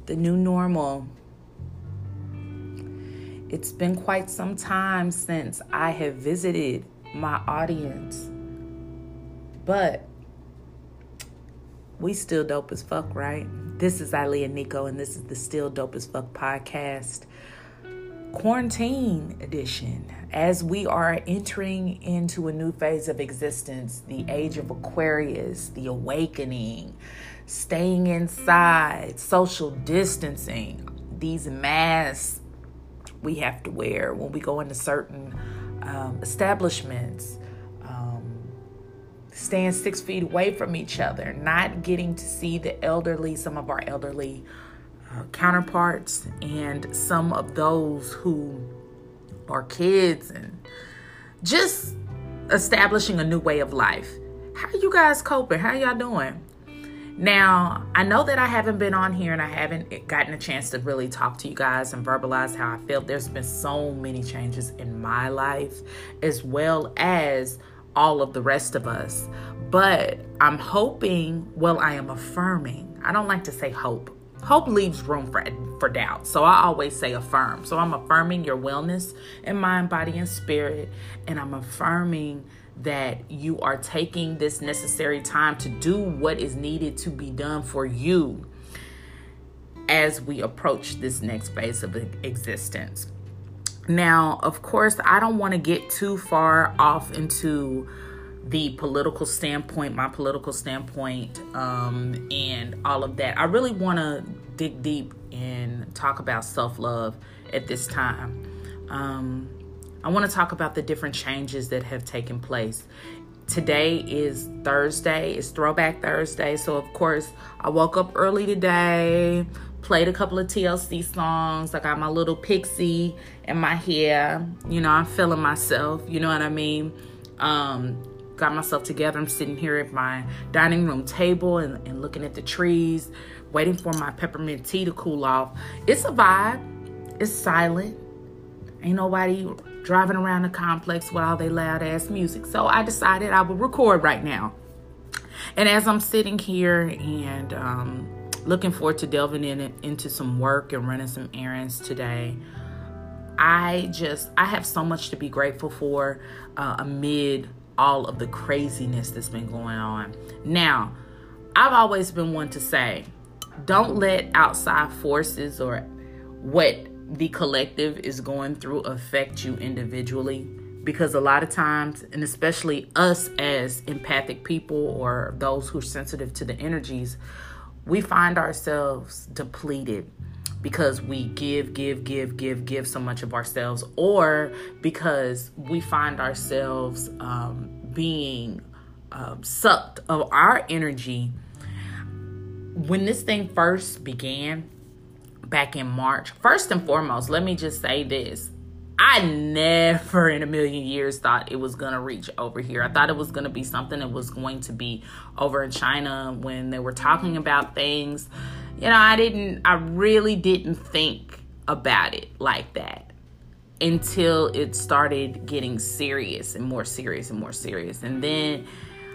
the new normal. It's been quite some time since I have visited my audience, but we still dope as fuck, right? This is Ilea Nico, and this is the Still Dope as Fuck podcast, quarantine edition. As we are entering into a new phase of existence, the age of Aquarius, the awakening, staying inside, social distancing, these masks we have to wear when we go into certain establishments, staying 6 feet away from each other, not getting to see the elderly, some of our elderly counterparts, and some of those who are kids, and just establishing a new way of life. How are you guys coping? How y'all doing? Now, I know that I haven't been on here and I haven't gotten a chance to really talk to you guys and verbalize how I feel. There's been so many changes in my life, as well as all of the rest of us. But I'm hoping, I am affirming. I don't like to say hope. Hope leaves room for doubt. So I always say affirm. So I'm affirming your wellness in mind, body, and spirit. And I'm affirming that you are taking this necessary time to do what is needed to be done for you as we approach this next phase of existence. Now, of course, I don't want to get too far off into the political standpoint, my political standpoint, and all of that. I really want to dig deep and talk about self-love at this time. I want to talk about the different changes that have taken place. Today is Thursday. It's Throwback Thursday. So, of course, I woke up early today, played a couple of TLC songs. I got my little pixie in my hair. You know, I'm feeling myself. You know what I mean? Got myself together. I'm sitting here at my dining room table and looking at the trees, waiting for my peppermint tea to cool off. It's a vibe. It's silent. Ain't nobody driving around the complex with all their loud ass music. So I decided I would record right now. And as I'm sitting here and looking forward to delving into some work and running some errands today, I have so much to be grateful for amid all of the craziness that's been going on. Now, I've always been one to say, don't let outside forces or what the collective is going through affect you individually, because a lot of times, and especially us as empathic people or those who are sensitive to the energies, we find ourselves depleted because we give so much of ourselves, or because we find ourselves being sucked of our energy. When this thing first began back in March, first and foremost, let me just say this. I never in a million years thought it was going to reach over here. I thought it was going to be something that was going to be over in China when they were talking about things. You know, I really didn't think about it like that until it started getting serious and more serious and more serious. And then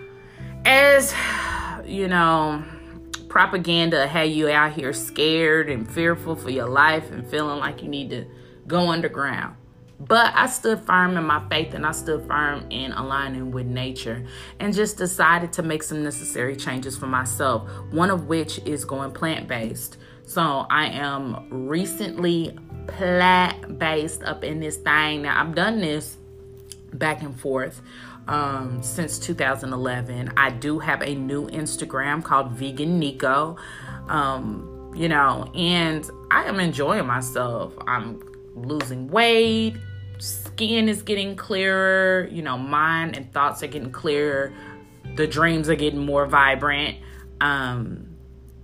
as, you know, propaganda had you out here scared and fearful for your life and feeling like you need to go underground. But I stood firm in my faith, and I stood firm in aligning with nature, and just decided to make some necessary changes for myself, one of which is going plant-based. So I am recently plant-based up in this thing. Now, I've done this back and forth since 2011. I do have a new Instagram called Vegan Nico, you know, and I am enjoying myself. I'm losing weight, skin is getting clearer, you know, mind and thoughts are getting clearer, the dreams are getting more vibrant, and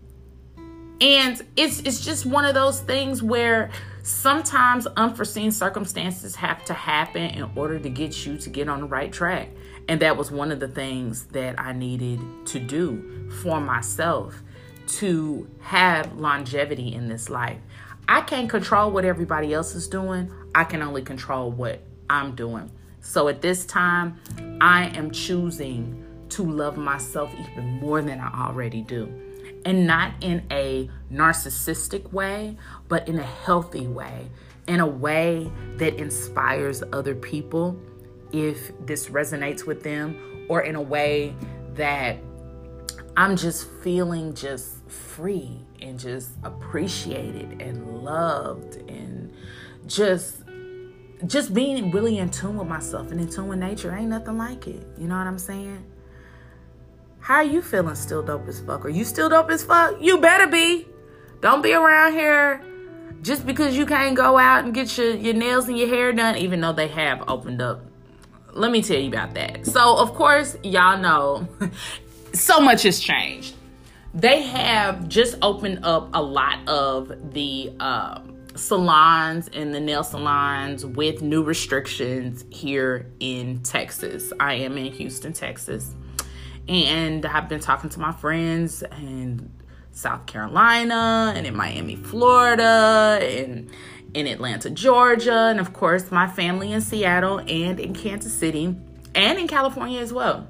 it's just one of those things where sometimes unforeseen circumstances have to happen in order to get you to get on the right track. And that was one of the things that I needed to do for myself to have longevity in this life. I can't control what everybody else is doing. I can only control what I'm doing. So at this time, I am choosing to love myself even more than I already do. and not in a narcissistic way, but in a healthy way, in a way that inspires other people if this resonates with them, or in a way that I'm just feeling just free and just appreciated and loved and just being really in tune with myself and in tune with nature. Ain't nothing like it. You know what I'm saying? How are you feeling? Still dope as fuck? Are you still dope as fuck? You better be. Don't be around here just because you can't go out and get your nails and your hair done, even though they have opened up. Let me tell you about that. So, of course, y'all know so much has changed. They have just opened up a lot of the salons and the nail salons with new restrictions here in Texas. I am in Houston, Texas. And I've been talking to my friends in South Carolina and in Miami, Florida, and in Atlanta, Georgia, and of course my family in Seattle and in Kansas City and in California as well.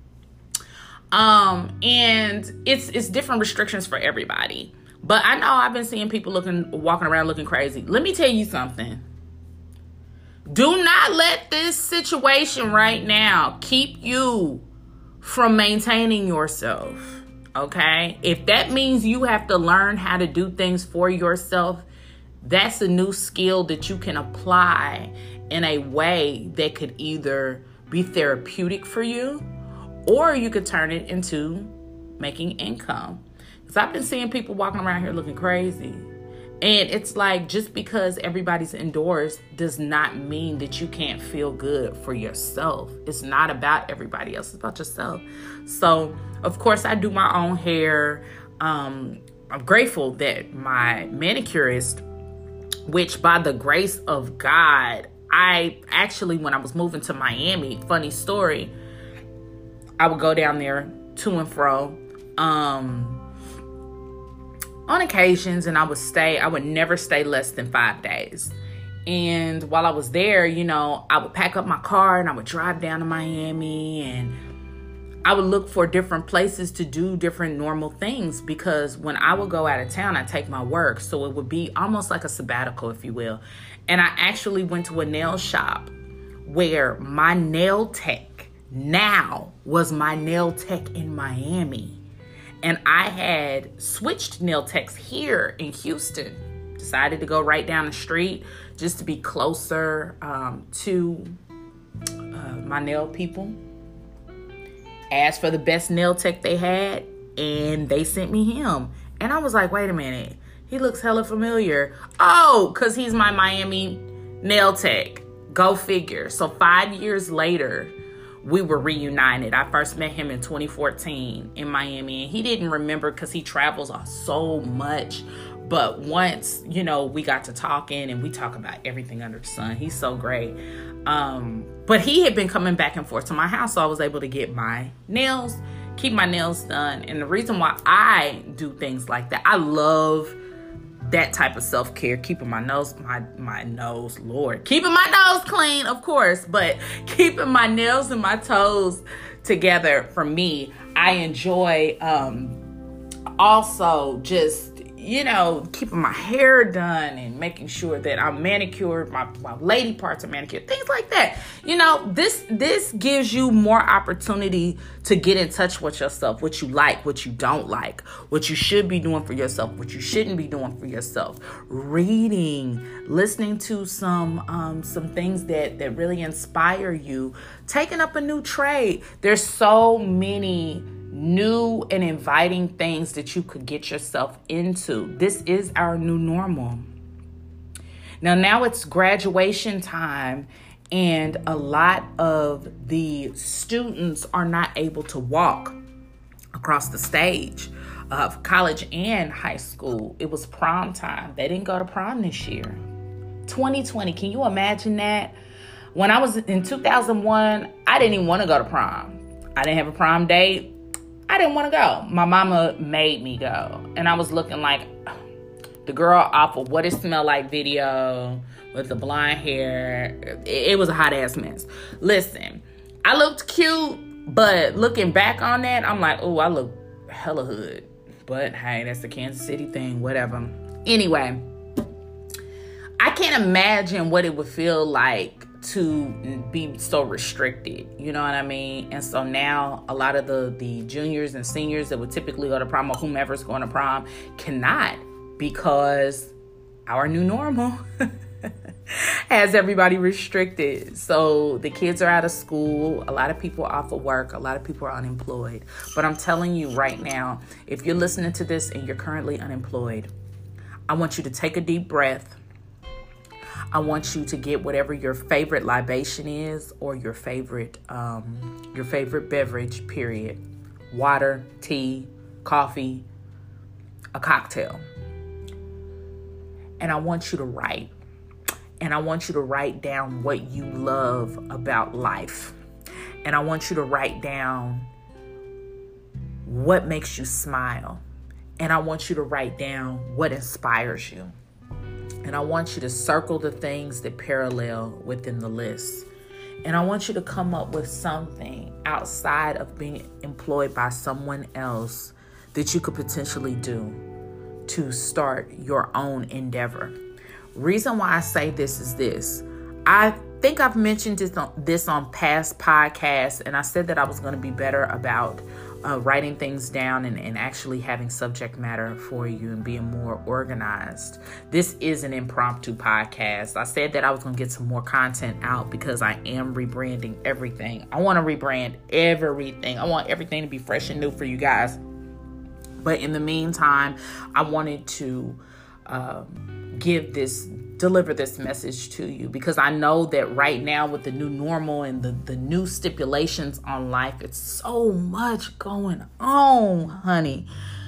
And it's different restrictions for everybody. But I know I've been seeing people walking around looking crazy. Let me tell you something. Do not let this situation right now keep you from maintaining yourself, okay? If that means you have to learn how to do things for yourself, that's a new skill that you can apply in a way that could either be therapeutic for you, or you could turn it into making income. Because I've been seeing people walking around here looking crazy. And it's like, just because everybody's indoors does not mean that you can't feel good for yourself. It's not about everybody else. It's about yourself. So, of course, I do my own hair. I'm grateful that my manicurist, which by the grace of God, I actually, when I was moving to Miami, funny story, I would go down there to and fro on occasions, and I would never stay less than 5 days. And while I was there, I would pack up my car and I would drive down to Miami, and I would look for different places to do different normal things, because when I would go out of town, I take my work. So it would be almost like a sabbatical, if you will. And I actually went to a nail shop where my nail tech now was my nail tech in Miami. And I had switched nail techs here in Houston. Decided to go right down the street just to be closer to my nail people. Asked for the best nail tech they had, and they sent me him. And I was like, wait a minute. He looks hella familiar. Oh, because he's my Miami nail tech. Go figure. So 5 years later, we were reunited. I first met him in 2014 in Miami, and he didn't remember because he travels so much. But once, we got to talking, and we talk about everything under the sun. He's so great. But he had been coming back and forth to my house, so I was able to get my nails, keep my nails done. And the reason why I do things like that, I love that type of self-care, keeping my nose, keeping my nose clean, of course, but keeping my nails and my toes together. For me, I enjoy also just keeping my hair done and making sure that I'm manicured, my lady parts are manicured, things like that. This gives you more opportunity to get in touch with yourself, what you like, what you don't like, what you should be doing for yourself, what you shouldn't be doing for yourself. Reading, listening to some things that really inspire you, taking up a new trade. There's so many new and inviting things that you could get yourself into. This is our new normal. Now it's graduation time, and a lot of the students are not able to walk across the stage of college and high school. It was prom time. They didn't go to prom this year. 2020, can you imagine that? When I was in 2001, I didn't even want to go to prom. I didn't have a prom date. I didn't want to go. My mama made me go. And I was looking like the girl off of What It Smell Like video with the blonde hair. It was a hot ass mess. Listen, I looked cute, but looking back on that, I'm like, oh, I look hella hood. But hey, that's the Kansas City thing, whatever. Anyway, I can't imagine what it would feel like to be so restricted, you know what I mean? And so now a lot of the juniors and seniors that would typically go to prom, or whomever's going to prom, cannot, because our new normal has everybody restricted. So the kids are out of school, a lot of people are off of work, a lot of people are unemployed. But I'm telling you right now, if you're listening to this and you're currently unemployed, I want you to take a deep breath. I want you to get whatever your favorite libation is, or your favorite beverage, period. Water, tea, coffee, a cocktail. And I want you to write. And I want you to write down what you love about life. And I want you to write down what makes you smile. And I want you to write down what inspires you. And I want you to circle the things that parallel within the list. And I want you to come up with something outside of being employed by someone else that you could potentially do to start your own endeavor. Reason why I say this is this. I think I've mentioned this on past podcasts, and I said that I was going to be better about writing things down and actually having subject matter for you and being more organized. This is an impromptu podcast. I said that I was going to get some more content out because I am rebranding everything. I want to rebrand everything. I want everything to be fresh and new for you guys. But in the meantime, I wanted to deliver this message to you, because I know that right now with the new normal and the new stipulations on life, it's so much going on, honey.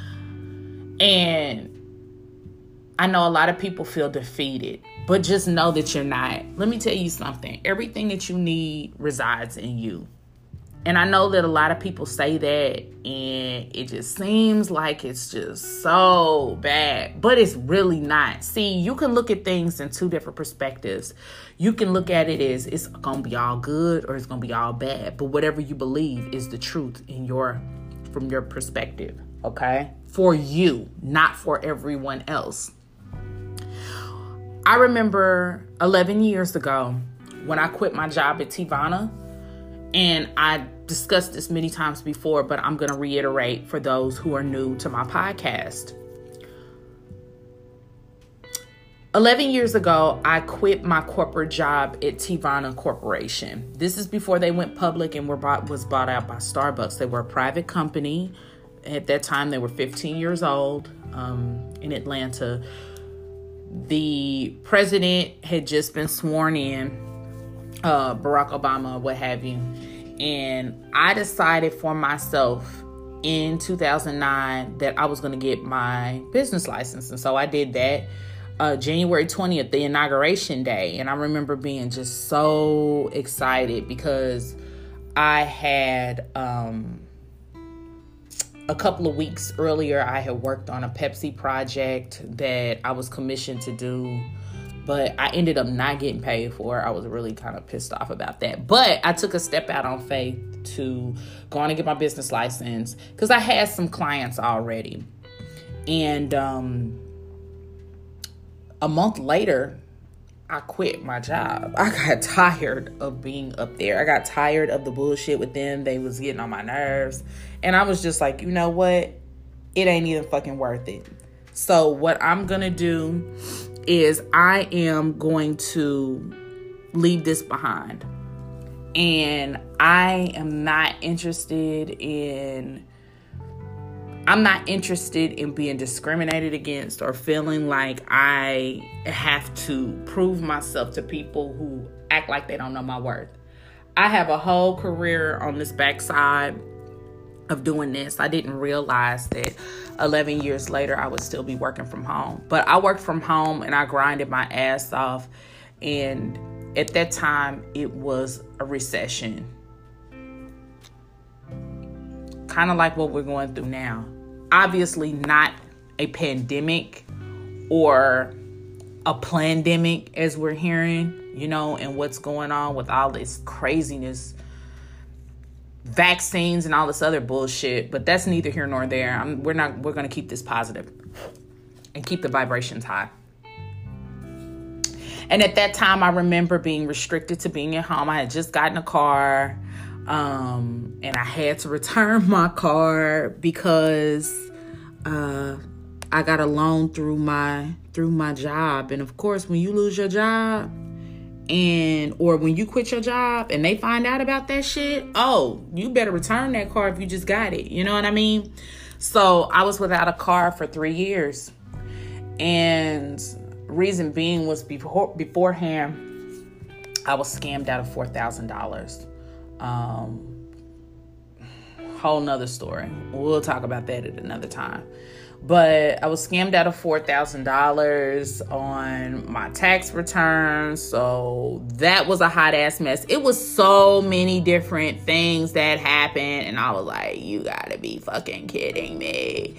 And I know a lot of people feel defeated, but just know that you're not. Let me tell you something. Everything that you need resides in you. And I know that a lot of people say that, and it just seems like it's just so bad, but it's really not. See, you can look at things in two different perspectives. You can look at it as it's going to be all good or it's going to be all bad, but whatever you believe is the truth from your perspective, okay? For you, not for everyone else. I remember 11 years ago when I quit my job at Teavana, and I discussed this many times before, but I'm going to reiterate for those who are new to my podcast. 11 years ago, I quit my corporate job at Teavana Corporation. This is before they went public and was bought out by Starbucks. They were a private company. At that time, they were 15 years old in Atlanta. The president had just been sworn in, Barack Obama, what have you. And I decided for myself in 2009 that I was going to get my business license. And so I did that January 20th, the inauguration day. And I remember being just so excited because I had a couple of weeks earlier, I had worked on a Pepsi project that I was commissioned to do, but I ended up not getting paid for it. I was really kind of pissed off about that. But I took a step out on faith to go on and get my business license because I had some clients already. And a month later, I quit my job. I got tired of being up there. I got tired of the bullshit with them. They was getting on my nerves. And I was just like, you know what? It ain't even fucking worth it. So what I'm going to do is I am going to leave this behind. And I am not interested in being discriminated against or feeling like I have to prove myself to people who act like they don't know my worth. I have a whole career on this backside of doing this. I didn't realize that 11 years later I would still be working from home. But I worked from home and I grinded my ass off. And at that time, it was a recession. Kind of like what we're going through now. Obviously not a pandemic or a plandemic as we're hearing, and what's going on with all this craziness. vaccines and all this other bullshit, but that's neither here nor there. We're going to keep this positive and keep the vibrations high. And at that time, I remember being restricted to being at home. I had just gotten a car, and I had to return my car because I got a loan through my job. And of course, when you lose your job or when you quit your job and they find out about that shit, you better return that car if you just got it. You know what I mean? So I was without a car for 3 years. And reason being was beforehand, I was scammed out of $4,000. Whole nother story. We'll talk about that at another time. But I was scammed out of $4,000 on my tax return. So that was a hot ass mess. It was so many different things that happened. And I was like, you gotta be fucking kidding me.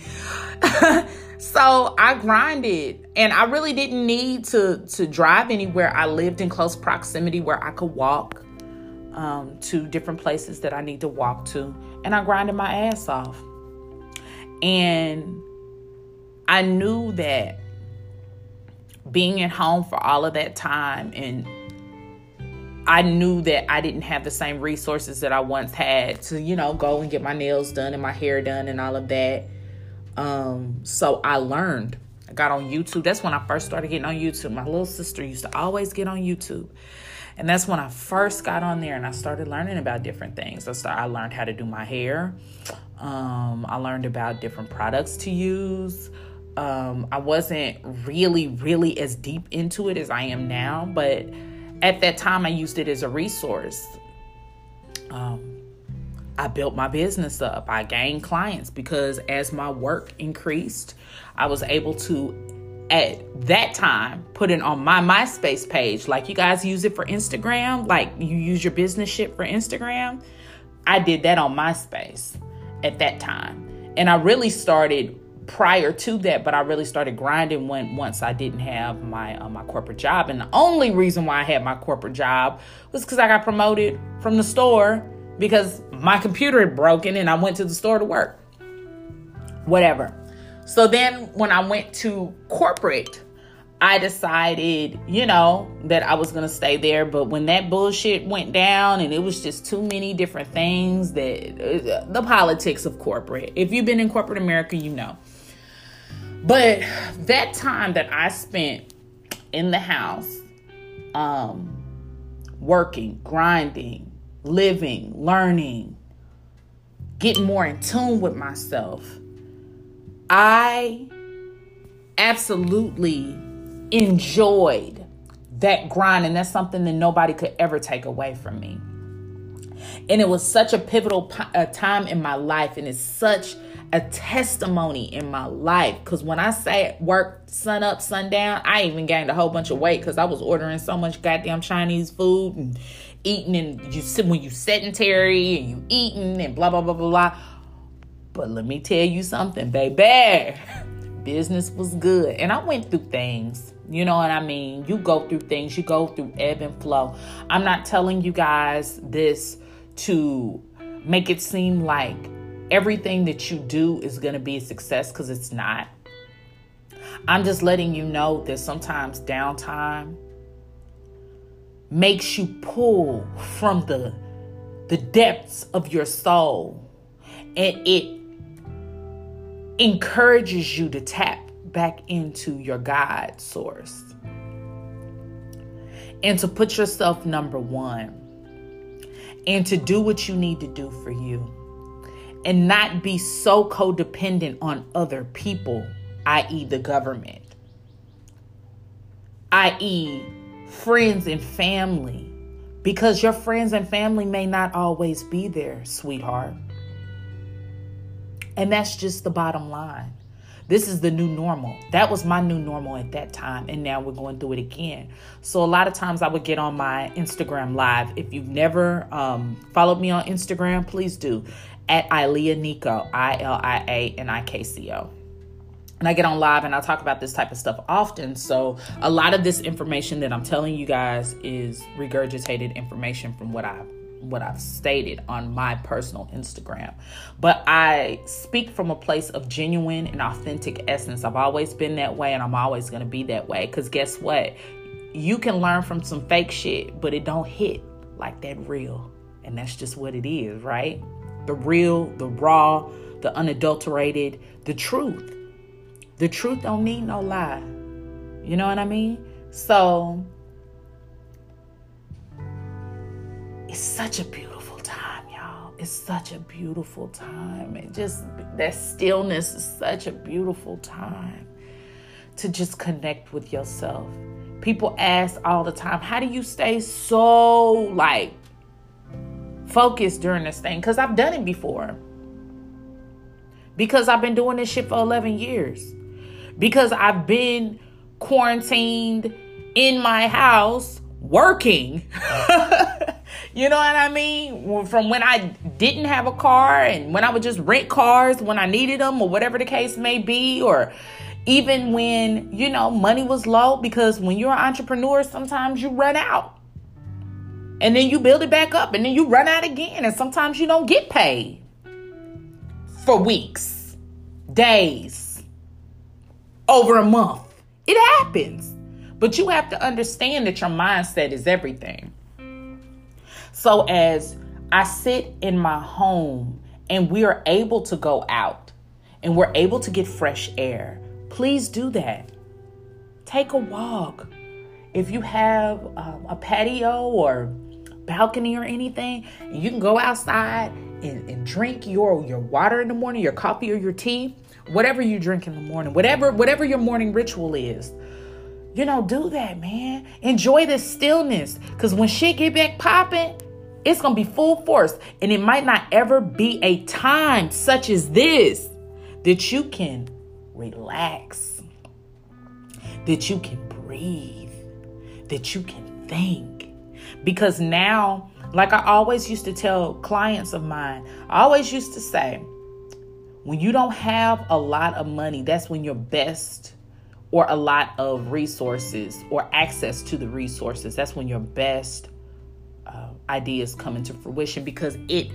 So I grinded, and I really didn't need to drive anywhere. I lived in close proximity where I could walk to different places that I need to walk to. And I grinded my ass off. And I knew that being at home for all of that time, and I knew that I didn't have the same resources that I once had to, go and get my nails done and my hair done and all of that. So I learned. I got on YouTube. That's when I first started getting on YouTube. My little sister used to always get on YouTube. And that's when I first got on there and I started learning about different things. I learned how to do my hair. I learned about different products to use. I wasn't really as deep into it as I am now, but at that time I used it as a resource. I built my business up. I gained clients because as my work increased, I was able to, at that time, put it on my MySpace page. Like you guys use it for Instagram, like you use your business shit for Instagram. I did that on MySpace at that time. And I really started prior to that, but I really started grinding once I didn't have my corporate job. And the only reason why I had my corporate job was because I got promoted from the store because my computer had broken and I went to the store to work. Whatever. So then when I went to corporate, I decided, that I was going to stay there. But when that bullshit went down and it was just too many different things, the politics of corporate. If you've been in corporate America, you know. But that time that I spent in the house, working, grinding, living, learning, getting more in tune with myself, I absolutely enjoyed that grind. And that's something that nobody could ever take away from me. And it was such a pivotal time in my life. And it's such a testimony in my life. Because when I say work sun up, sun down, I even gained a whole bunch of weight because I was ordering so much goddamn Chinese food and eating, and when you sedentary and you eating and blah, blah, blah, blah, blah. But let me tell you something, baby. Business was good. And I went through things. You know what I mean? You go through things. You go through ebb and flow. I'm not telling you guys this to make it seem like everything that you do is going to be a success, because it's not. I'm just letting you know that sometimes downtime makes you pull from the depths of your soul, and it encourages you to tap back into your God source and to put yourself number one and to do what you need to do for you and not be so codependent on other people, i.e. the government, i.e. friends and family, because your friends and family may not always be there, sweetheart. And that's just the bottom line. This is the new normal. That was my new normal at that time. And now we're going through it again. So a lot of times I would get on my Instagram live. If you've never followed me on Instagram, please do. At Ilia Nikco, ILIANIKCO. And I get on live and I talk about this type of stuff often. So a lot of this information that I'm telling you guys is regurgitated information from what I what I've stated on my personal Instagram. But I speak from a place of genuine and authentic essence. I've always been that way, and I'm always going to be that way. Because guess what? You can learn from some fake shit, but it don't hit like that real. And that's just what it is, right? The real, the raw, the unadulterated, the truth. The truth don't need no lie. You know what I mean? So it's such a beautiful time, y'all. It's such a beautiful time. It just, that stillness is such a beautiful time to just connect with yourself. People ask all the time, how do you stay so like focused during this thing? Because I've done it before. Because I've been doing this shit for 11 years. Because I've been quarantined in my house working. You know what I mean? From when I didn't have a car and when I would just rent cars when I needed them or whatever the case may be, or even when, you know, money was low, because when you're an entrepreneur, sometimes you run out and then you build it back up and then you run out again. And sometimes you don't get paid for weeks, days, over a month. It happens. But you have to understand that your mindset is everything. So as I sit in my home and we are able to go out and we're able to get fresh air, please do that. Take a walk. If you have a patio or balcony or anything, you can go outside and drink your water in the morning, your coffee or your tea, whatever you drink in the morning, whatever your morning ritual is. You know, do that, man. Enjoy the stillness. Because when shit get back popping, it's going to be full force. And it might not ever be a time such as this that you can relax, that you can breathe, that you can think. Because now, like I always used to tell clients of mine, I always used to say, when you don't have a lot of money, that's when your best, or a lot of resources or access to the resources, that's when your best ideas come into fruition, because it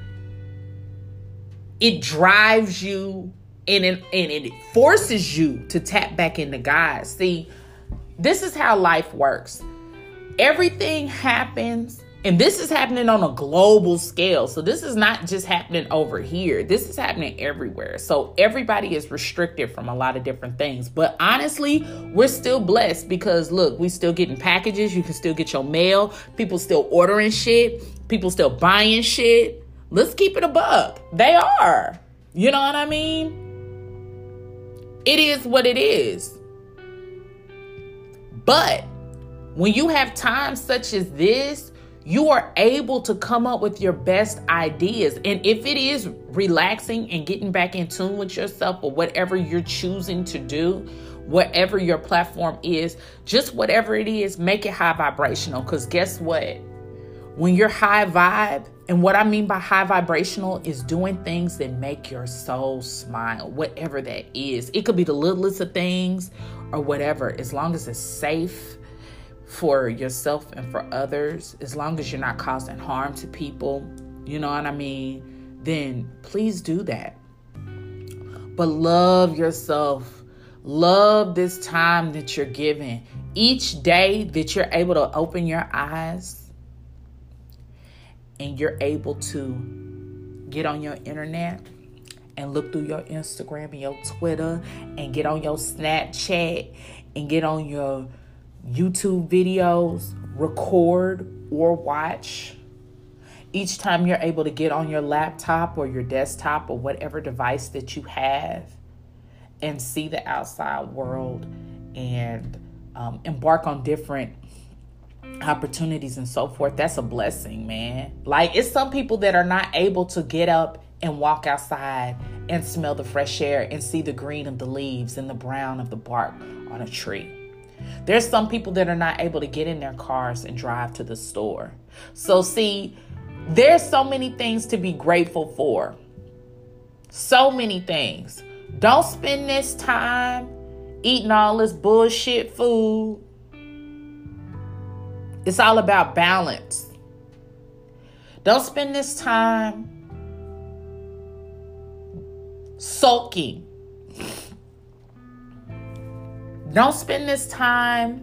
drives you and it forces you to tap back into God. See, this is how life works. Everything happens, and this is happening on a global scale. So this is not just happening over here. This is happening everywhere. So everybody is restricted from a lot of different things. But honestly, we're still blessed because, look, we still getting packages. You can still get your mail. People still ordering shit. People still buying shit. Let's keep it a buck. They are. You know what I mean? It is what it is. But when you have times such as this, you are able to come up with your best ideas. And if it is relaxing and getting back in tune with yourself, or whatever you're choosing to do, whatever your platform is, just whatever it is, make it high vibrational. Because guess what? When you're high vibe, and what I mean by high vibrational is doing things that make your soul smile, whatever that is. It could be the littlest of things or whatever, as long as it's safe for yourself and for others, as long as you're not causing harm to people, you know what I mean, then please do that. But love yourself. Love this time that you're given. Each day that you're able to open your eyes and you're able to get on your internet and look through your Instagram and your Twitter and get on your Snapchat and get on your YouTube videos, record or watch. Each time you're able to get on your laptop or your desktop or whatever device that you have and see the outside world and embark on different opportunities and so forth, that's a blessing, man. Like, it's some people that are not able to get up and walk outside and smell the fresh air and see the green of the leaves and the brown of the bark on a tree. There's some people that are not able to get in their cars and drive to the store. So see, there's so many things to be grateful for. So many things. Don't spend this time eating all this bullshit food. It's all about balance. Don't spend this time sulking. Don't spend this time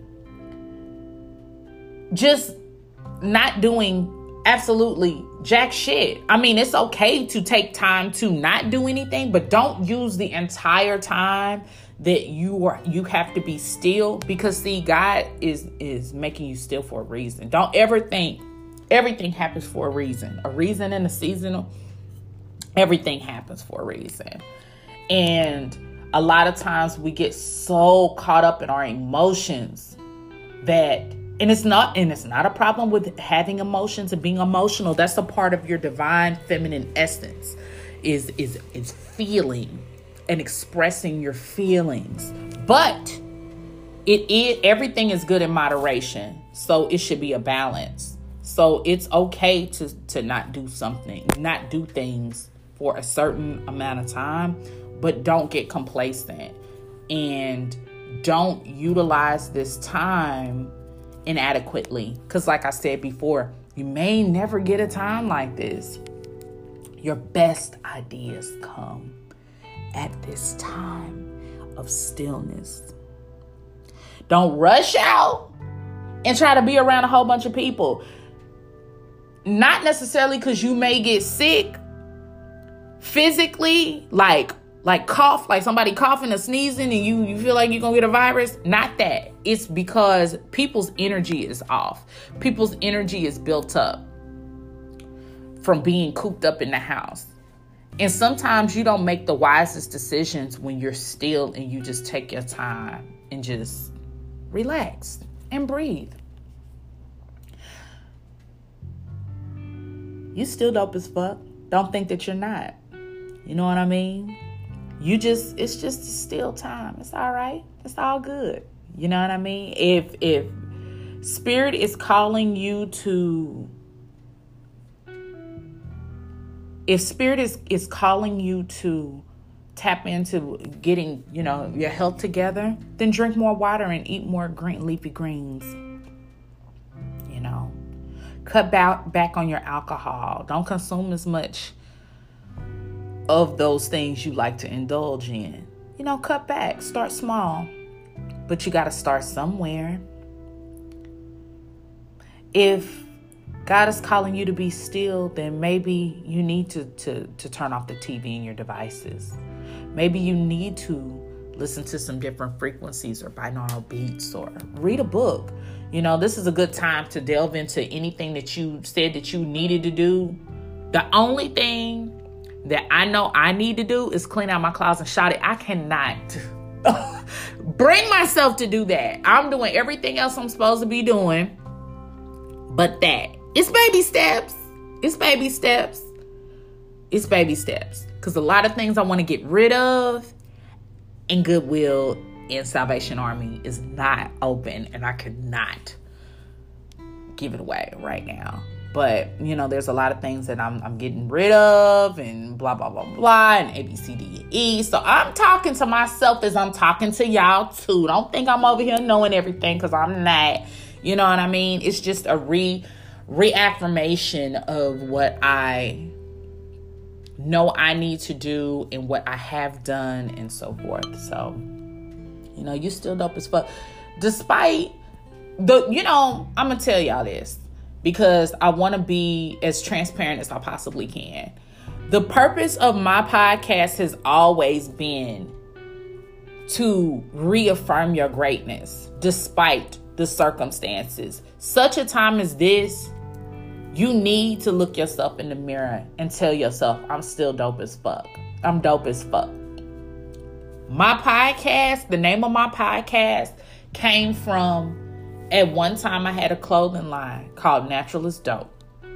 just not doing absolutely jack shit. I mean, it's okay to take time to not do anything, but don't use the entire time that you have to be still, because see, God is making you still for a reason. Don't ever think everything happens for a reason and a seasonal. Everything happens for a reason. And a lot of times we get so caught up in our emotions that, and it's not a problem with having emotions and being emotional. That's a part of your divine feminine essence, is feeling and expressing your feelings. But everything is good in moderation. So it should be a balance. So it's okay to not do things for a certain amount of time, but don't get complacent and don't utilize this time inadequately. Because like I said before, you may never get a time like this. Your best ideas come at this time of stillness. Don't rush out and try to be around a whole bunch of people. Not necessarily because you may get sick physically, like cough, like somebody coughing or sneezing and you feel like you're gonna get a virus. Not that. It's because people's energy is off. People's energy is built up from being cooped up in the house. And sometimes you don't make the wisest decisions when you're still and you just take your time and just relax and breathe. You still dope as fuck. Don't think that you're not. You know what I mean? It's just still time. It's all right. It's all good. You know what I mean? If spirit is calling you to, if spirit is calling you to tap into getting, your health together, then drink more water and eat more green leafy greens. Cut back on your alcohol. Don't consume as much of those things you like to indulge in. Cut back. Start small. But you got to start somewhere. If God is calling you to be still, then maybe you need to turn off the TV and your devices. Maybe you need to listen to some different frequencies or binaural beats or read a book. This is a good time to delve into anything that you said that you needed to do. The only thing that I know I need to do is clean out my closet and shout it. I cannot bring myself to do that. I'm doing everything else I'm supposed to be doing, but that. It's baby steps. It's baby steps. It's baby steps. Because a lot of things I want to get rid of, and Goodwill and Salvation Army is not open, and I could not give it away right now. But, there's a lot of things that I'm getting rid of, and blah, blah, blah, blah, and A, B, C, D, and E. So I'm talking to myself as I'm talking to y'all too. Don't think I'm over here knowing everything, because I'm not. You know what I mean? It's just a reaffirmation of what I know I need to do and what I have done and so forth. So, you still dope as fuck. Despite I'm going to tell y'all this because I want to be as transparent as I possibly can. The purpose of my podcast has always been to reaffirm your greatness despite the circumstances. Such a time as this, you need to look yourself in the mirror and tell yourself, I'm still dope as fuck. I'm dope as fuck. My podcast, the name of my podcast came from, at one time I had a clothing line called Natural is Dope.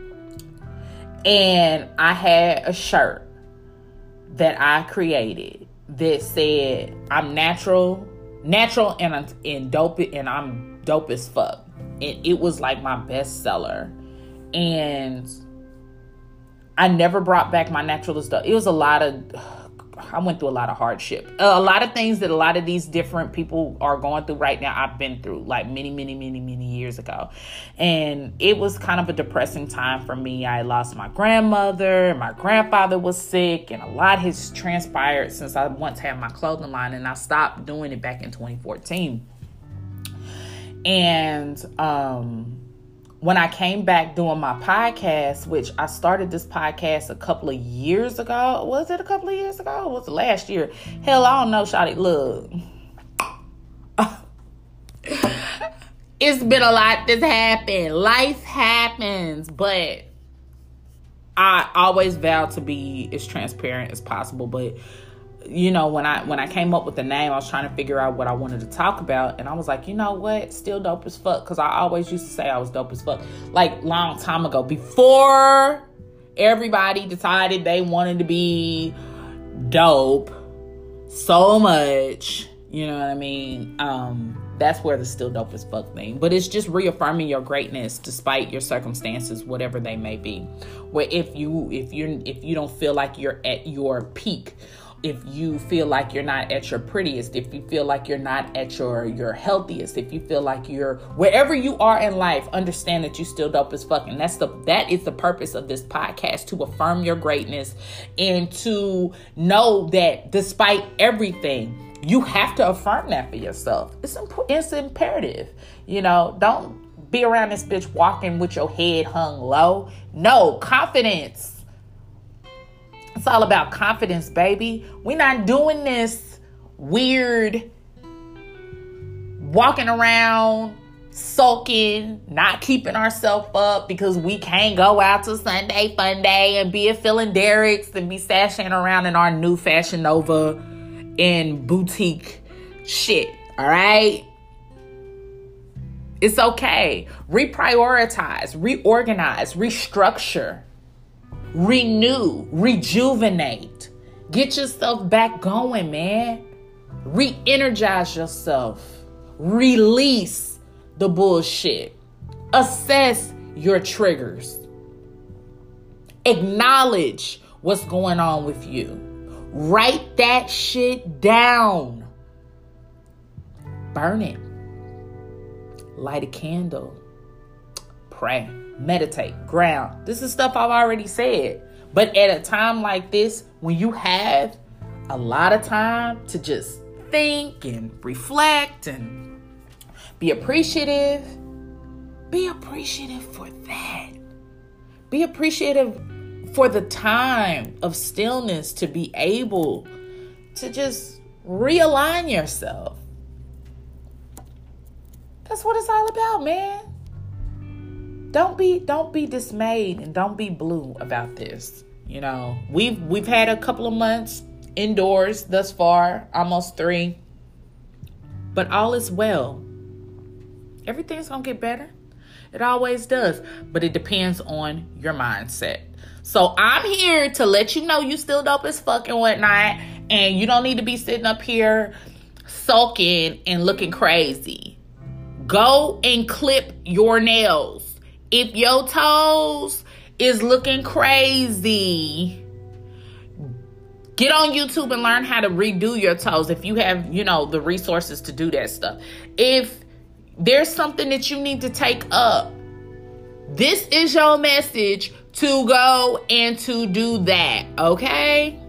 And I had a shirt that I created that said, I'm natural and dope, and I'm dope as fuck. And it was like my bestseller. And I never brought back my Natural is Dope. It was a lot of I went through a lot of hardship. A lot of things that a lot of these different people are going through right now, I've been through like many, many, many, many years ago. And it was kind of a depressing time for me. I lost my grandmother, my grandfather was sick, and a lot has transpired since I once had my clothing line, and I stopped doing it back in 2014. And when I came back doing my podcast, which I started this podcast a couple of years ago. Was it a couple of years ago? Or was it last year? Hell, I don't know, shawty. Look. It's been a lot that's happened. Life happens. But I always vow to be as transparent as possible. But you know, when I came up with the name, I was trying to figure out what I wanted to talk about. And I was like, you know what? Still dope as fuck. Because I always used to say I was dope as fuck. Like, long time ago. Before everybody decided they wanted to be dope so much. You know what I mean? That's where the still dope as fuck thing. But it's just reaffirming your greatness despite your circumstances, whatever they may be. Where if you don't feel like you're at your peak, if you feel like you're not at your prettiest, if you feel like you're not at your healthiest, if you feel like you're wherever you are in life, understand that you still dope as fuck. And that is the purpose of this podcast, to affirm your greatness and to know that despite everything, you have to affirm that for yourself. It's imperative. You know, don't be around this bitch walking with your head hung low. No, confidence. It's all about confidence, baby. We're not doing this weird walking around, sulking, not keeping ourselves up because we can't go out to Sunday Fun Day and be at Philandericks and be sashing around in our new Fashion Nova and boutique shit. All right? It's okay. Reprioritize, reorganize, restructure. Renew, rejuvenate, get yourself back going, man. Re-energize yourself, release the bullshit, assess your triggers, acknowledge what's going on with you, write that shit down, burn it, light a candle, pray. Meditate, ground. This is stuff I've already said. But at a time like this, when you have a lot of time to just think and reflect and be appreciative for that. Be appreciative for the time of stillness to be able to just realign yourself. That's what it's all about, man. Don't be dismayed and don't be blue about this. You know, we've had a couple of months indoors thus far, almost 3. But all is well. Everything's gonna get better. It always does. But it depends on your mindset. So I'm here to let you know you still dope as fuck and whatnot. And you don't need to be sitting up here sulking and looking crazy. Go and clip your nails. If your toes is looking crazy, get on YouTube and learn how to redo your toes if you have, you know, the resources to do that stuff. If there's something that you need to take up, this is your message to go and to do that, okay?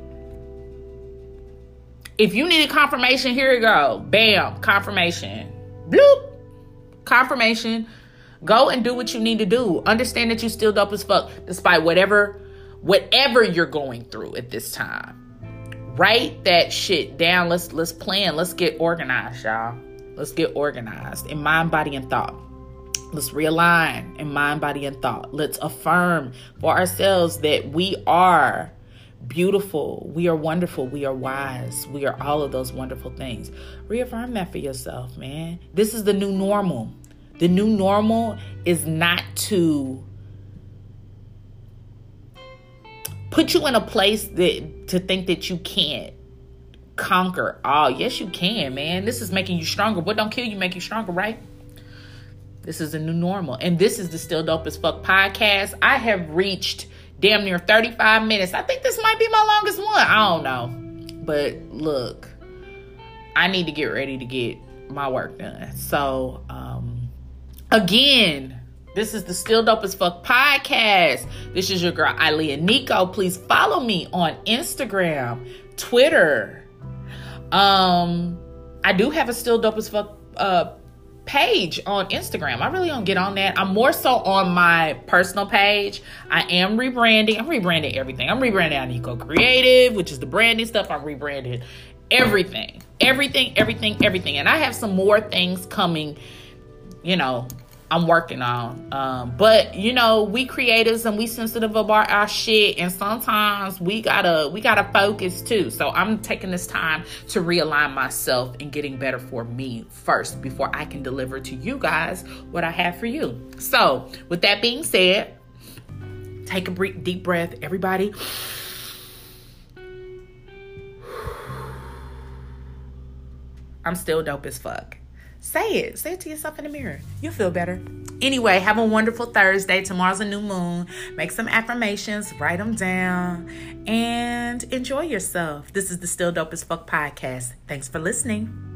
If you needed confirmation, here you go. Bam, confirmation. Bloop, confirmation. Go and do what you need to do. Understand that you still dope as fuck despite whatever you're going through at this time. Write that shit down. Let's plan. Let's get organized, y'all. Let's get organized in mind, body, and thought. Let's realign in mind, body, and thought. Let's affirm for ourselves that we are beautiful. We are wonderful. We are wise. We are all of those wonderful things. Reaffirm that for yourself, man. This is the new normal. The new normal is not to put you in a place to think that you can't conquer all. Yes, you can, man. This is making you stronger. What don't kill you make you stronger, right? This is the new normal. And this is the Still Dope as Fuck podcast. I have reached damn near 35 minutes. I think this might be my longest one. I don't know. But look, I need to get ready to get my work done. So, again, this is the Still Dope as Fuck podcast. This is your girl, Ilea Nico. Please follow me on Instagram, Twitter. I do have a Still Dope as Fuck page on Instagram. I really don't get on that. I'm more so on my personal page. I am rebranding. I'm rebranding everything. I'm rebranding Nico Creative, which is the branding stuff. I'm rebranding everything. And I have some more things coming, I'm working on. But we creatives and we sensitive about our shit, and sometimes we gotta focus too. So I'm taking this time to realign myself and getting better for me first before I can deliver to you guys what I have for you. So with that being said, take a deep breath, everybody. I'm still dope as fuck. Say it to yourself in the mirror. You'll feel better. Anyway, have a wonderful Thursday. Tomorrow's a new moon. Make some affirmations, write them down, and enjoy yourself. This is the Still Dope as Fuck podcast. Thanks for listening.